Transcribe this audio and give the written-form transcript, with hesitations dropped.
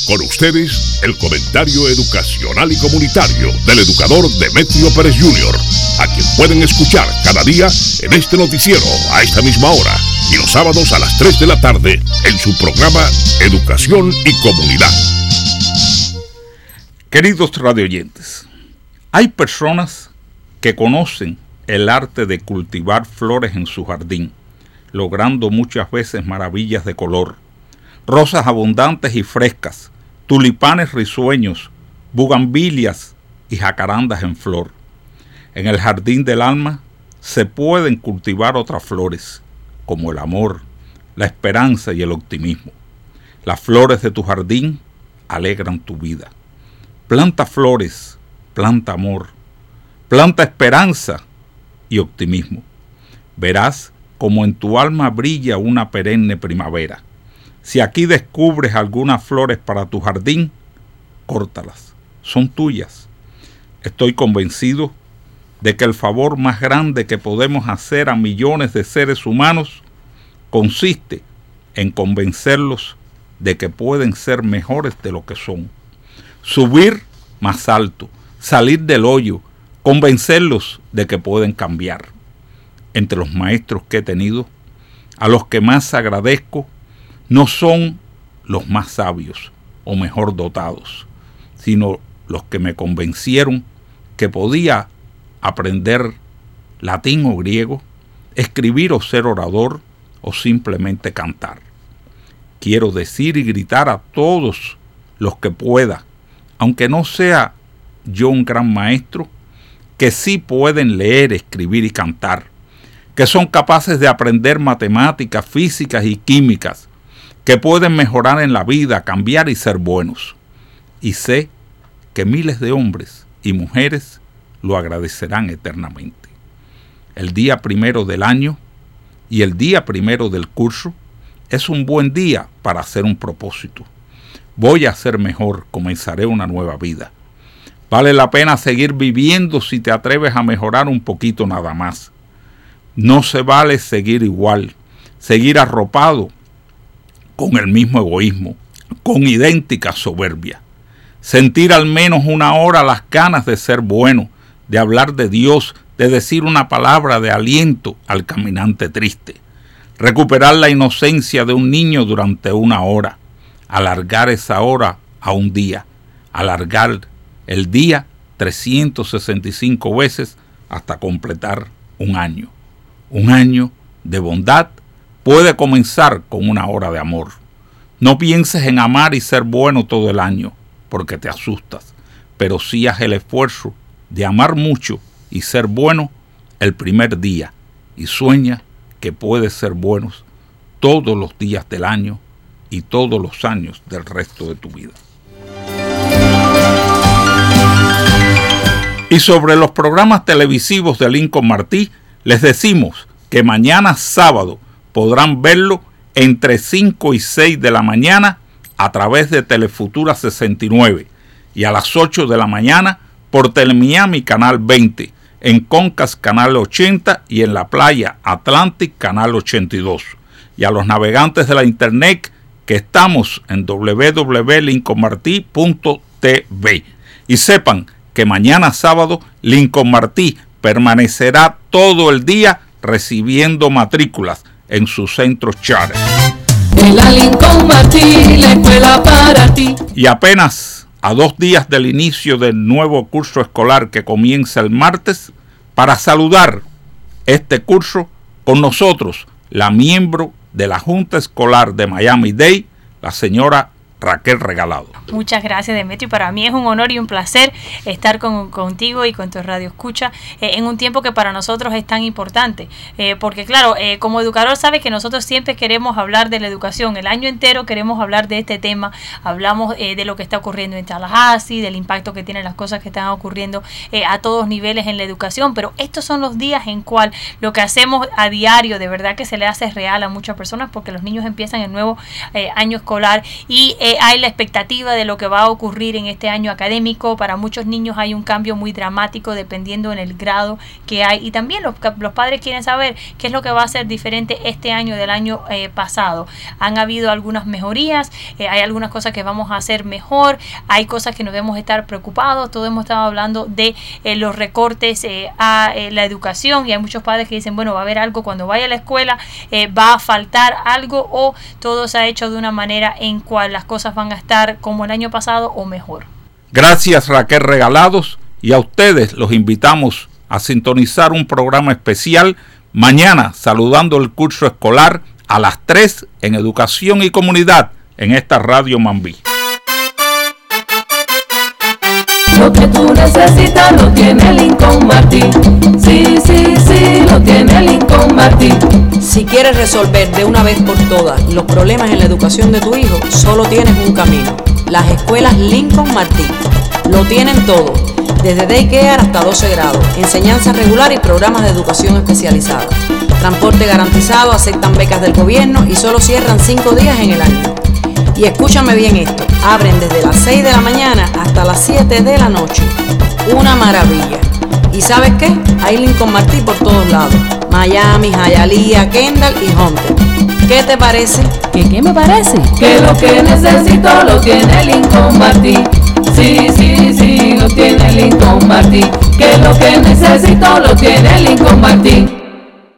Con ustedes, el comentario educacional y comunitario del educador Demetrio Pérez Jr., a quien pueden escuchar cada día en este noticiero a esta misma hora y los sábados a las 3 de la tarde en su programa Educación y Comunidad. Queridos radioyentes, hay personas que conocen el arte de cultivar flores en su jardín, logrando muchas veces maravillas de color, rosas abundantes y frescas, tulipanes risueños, bugambilias y jacarandas en flor. En el jardín del alma se pueden cultivar otras flores, como el amor, la esperanza y el optimismo. Las flores de tu jardín alegran tu vida. Planta flores, planta amor, planta esperanza y optimismo. Verás como en tu alma brilla una perenne primavera. Si aquí descubres algunas flores para tu jardín, córtalas, son tuyas. Estoy convencido de que el favor más grande que podemos hacer a millones de seres humanos consiste en convencerlos de que pueden ser mejores de lo que son. Subir más alto, salir del hoyo, convencerlos de que pueden cambiar. Entre los maestros que he tenido, a los que más agradezco, no son los más sabios o mejor dotados, sino los que me convencieron que podía aprender latín o griego, escribir o ser orador o simplemente cantar. Quiero decir y gritar a todos los que pueda, aunque no sea yo un gran maestro, que sí pueden leer, escribir y cantar, que son capaces de aprender matemáticas, físicas y químicas, que pueden mejorar en la vida, cambiar y ser buenos. Y sé que miles de hombres y mujeres lo agradecerán eternamente. El día 1 del año y el día 1 del curso es un buen día para hacer un propósito. Voy a ser mejor, comenzaré una nueva vida. Vale la pena seguir viviendo si te atreves a mejorar un poquito nada más. No se vale seguir igual, seguir arropado con el mismo egoísmo, con idéntica soberbia. Sentir al menos una hora las ganas de ser bueno, de hablar de Dios, de decir una palabra de aliento al caminante triste. Recuperar la inocencia de un niño durante una hora. Alargar esa hora a un día. Alargar el día 365 veces hasta completar un año. Un año de bondad puede comenzar con una hora de amor. No pienses en amar y ser bueno todo el año, porque te asustas, pero sí haz el esfuerzo de amar mucho y ser bueno el primer día, y sueña que puedes ser buenos todos los días del año y todos los años del resto de tu vida. Y sobre los programas televisivos de Lincoln Martí, les decimos que mañana sábado podrán verlo entre 5 y 6 de la mañana a través de Telefutura 69 y a las 8 de la mañana por Telemiami Canal 20, en Concas Canal 80 y en la Playa Atlantic Canal 82. Y a los navegantes de la internet que estamos en www.lincolnmarti.tv. Y sepan que mañana sábado Lincoln Martí permanecerá todo el día recibiendo matrículas en sus centros charter. En la Lincoln Martí, la escuela para ti. Y apenas a 2 días del inicio del nuevo curso escolar que comienza el martes, para saludar este curso con nosotros, la miembro de la Junta Escolar de Miami-Dade, la señora Raquel Regalado. Muchas gracias, Demetrio. Para mí es un honor y un placer estar contigo y con tu radio escucha en un tiempo que para nosotros es tan importante. Porque claro, como educador sabes que nosotros siempre queremos hablar de la educación. El año entero queremos hablar de este tema. Hablamos de lo que está ocurriendo en Tallahassee, del impacto que tienen las cosas que están ocurriendo a todos niveles en la educación. Pero estos son los días en cual lo que hacemos a diario de verdad que se le hace real a muchas personas, porque los niños empiezan el nuevo año escolar y hay la expectativa de lo que va a ocurrir en este año académico. Para muchos niños hay un cambio muy dramático dependiendo en el grado que hay, y también los padres quieren saber qué es lo que va a ser diferente este año del año pasado. Han habido algunas mejorías, hay algunas cosas que vamos a hacer mejor, hay cosas que nos debemos estar preocupados. Todos hemos estado hablando de los recortes a la educación, y hay muchos padres que dicen, bueno, va a haber algo cuando vaya a la escuela, va a faltar algo, o todo se ha hecho de una manera en cual las cosas van a estar como el año pasado o mejor. Gracias, Raquel Regalados, y a ustedes los invitamos a sintonizar un programa especial mañana, saludando el curso escolar a las 3 en Educación y Comunidad en esta Radio Mambí. Lo que tú necesitas lo tiene Lincoln Martín. Sí, sí, sí, lo tiene Lincoln Martín. Si quieres resolver de una vez por todas los problemas en la educación de tu hijo, solo tienes un camino: las escuelas Lincoln Martín. Lo tienen todo, desde daycare hasta 12 grados, enseñanza regular y programas de educación especializada. Transporte garantizado, aceptan becas del gobierno y solo cierran 5 días en el año. Y escúchame bien esto, abren desde las 6 de la mañana hasta las 7 de la noche. Una maravilla. ¿Y sabes qué? Hay Lincoln Martín por todos lados: Miami, Hialeah, Kendall y Hunter. ¿Qué te parece? ¿Qué me parece? Que lo que necesito lo tiene Lincoln Martín. Sí, sí, sí, lo tiene Lincoln Martín. Que lo que necesito lo tiene Lincoln Martín.